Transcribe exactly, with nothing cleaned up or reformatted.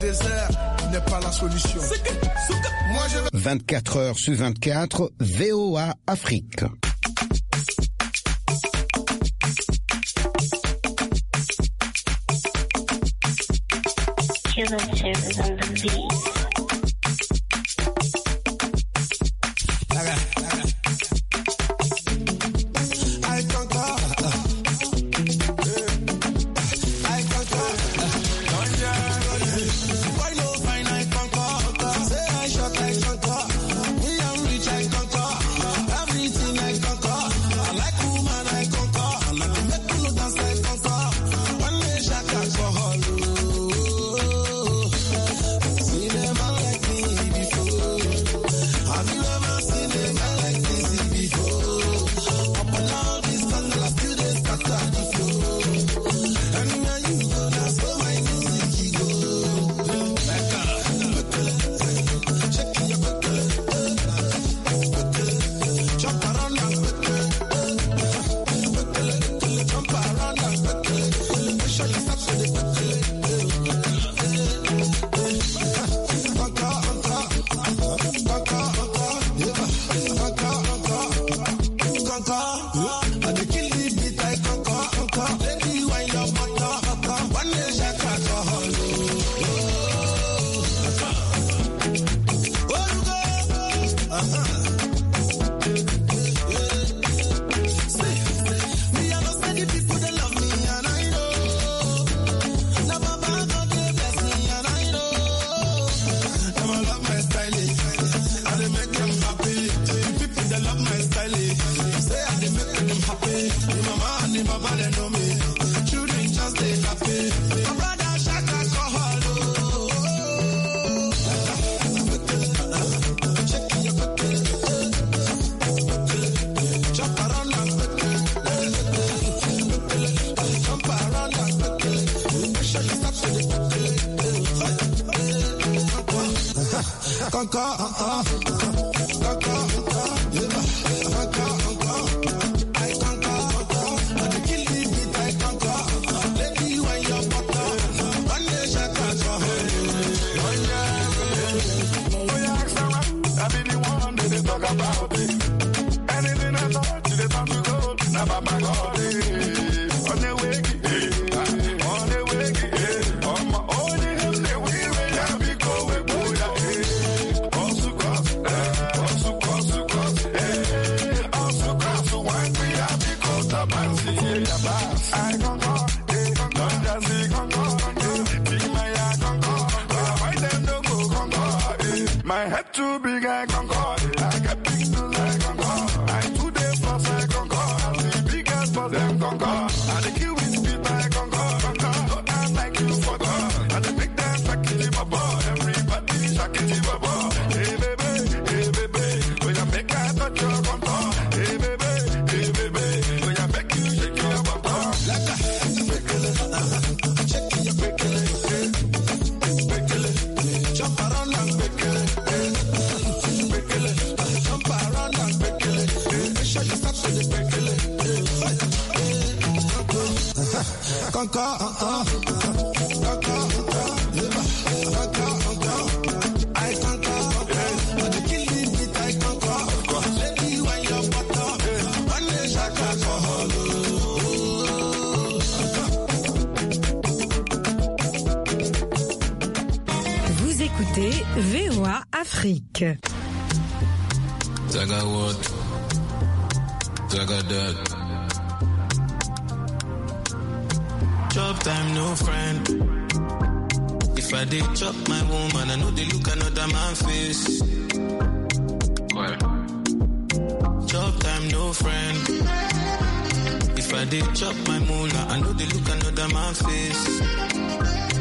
Désert n'est pas la solution. Moi, je vais... vingt-quatre heures sur vingt-quatre, V O A Afrique. Human service on the beat. Vous écoutez V O A Afrique. Zaga what? Zaga that. Chop time, no friend. If I did chop my woman, I know they look another man face. What? Chop time, no friend. If I did chop my moolah, I know they look another man face.